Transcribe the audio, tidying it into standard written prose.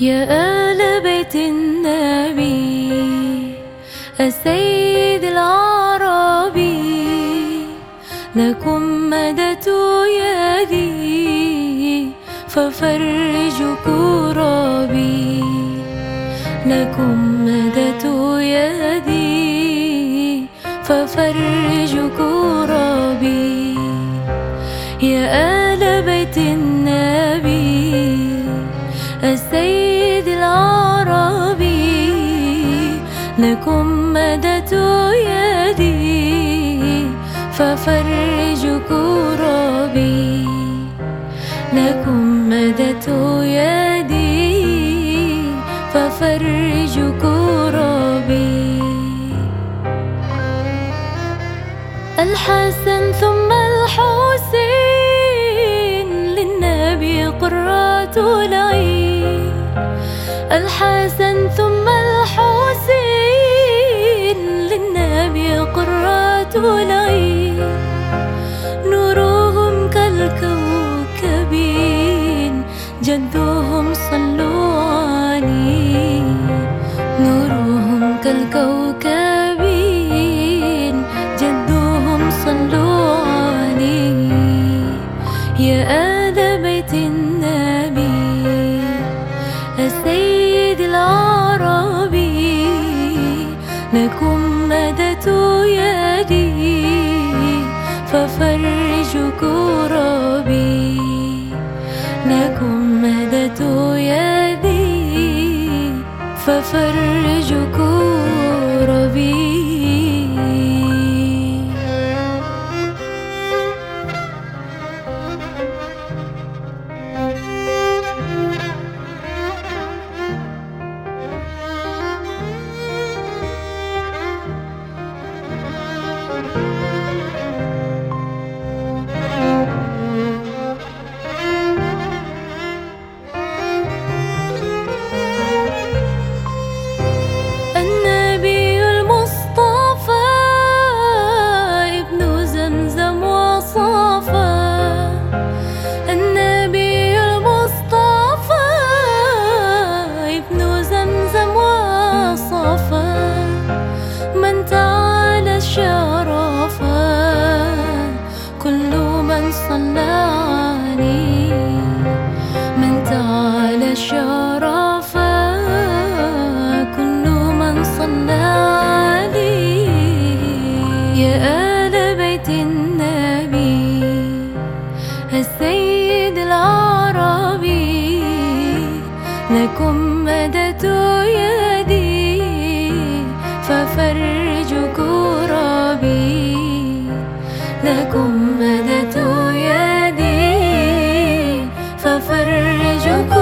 يا آل بيت النبي السيد العربي، لكم مددت يدي ففرجوا كربي، لكم مددت يدي ففرجوا كربي. يا آل بيت النبي السيد العربي، لكم مددت يدي ففرجوا كربي، لكم مددت يدي ففرجوا كربي. الحسن ثم الحسين للنبي قرة العين، الحسن ثم الحسين للنبي قرة العين، نورهم كالكوكب جدهم صلوا عليه، نورهم كالكوكب جدهم صلوا عليه. يا آل بيت النبي السيد العربي، لكم مددت يدي ففرجوا كربي، لكم مددت يدي ففرجوا كربي. من تعالى شرفا كل من صلى عليه، من تعالى شرفا كل من صلى عليه. يا آل بيت النبي السيد العربي، لكم مددت يدي ففرجوا كربي، لكم مددت يدي ففرجوا كربي.